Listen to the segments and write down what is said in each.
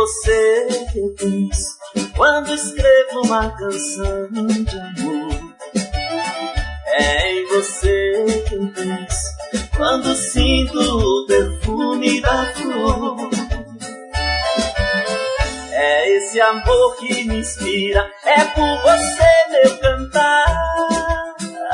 você que eu penso quando escrevo uma canção de amor. É em você que eu penso quando sinto o perfume da flor. É esse amor que me inspira, é por você meu cantar.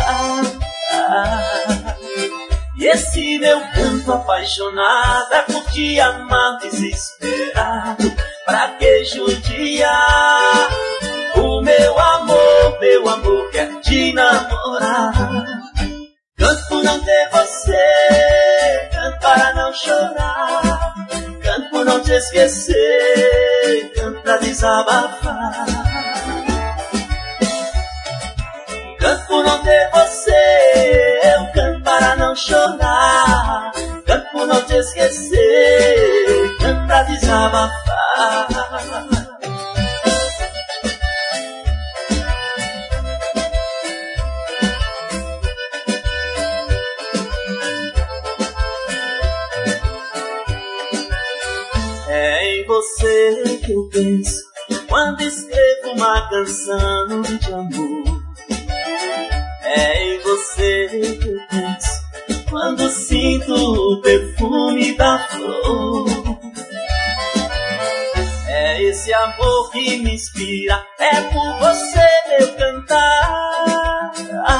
E esse meu canto apaixonado é por te amar desesperado. Pra que judiar? O meu amor quer te namorar. Canto por não ter você, canto para não chorar. Canto por não te esquecer, canto pra desabafar. Canto por não ter você, eu canto para não chorar. Canto por não te esquecer, canto pra desabafar. É em você que eu penso quando escrevo uma canção de amor. É em você que eu penso quando sinto o perfume da flor. É esse amor que me inspira, é por você meu cantar.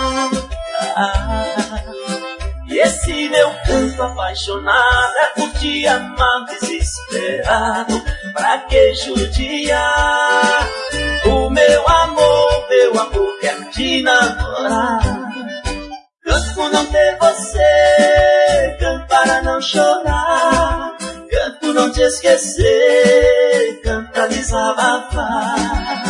E esse meu canto apaixonado é por te amar desesperado. Pra que judiar? O meu amor quer te namorar. Canto por não ter você, canto para não chorar. Canto por não te esquecer, canto pra desabafar.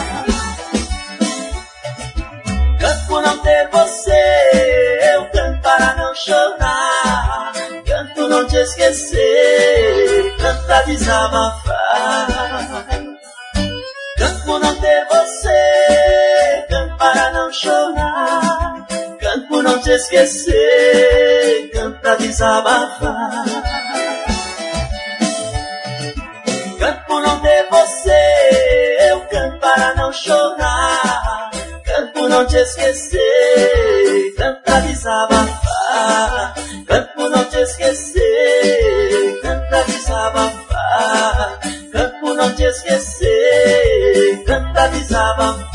Canto por não ter você, eu canto para não chorar. Canto por não te esquecer, canto pra desabafar. Canto por não ter você, canto para não chorar. Canto por não te esquecer, canto pra desabafar. Canto por não ter você, eu canto para não chorar. Canto por não te esquecer, canto pra desabafar. Canto por não te esquecer, canto pra desabafar. Canto por não te esquecer, canto pra desabafar.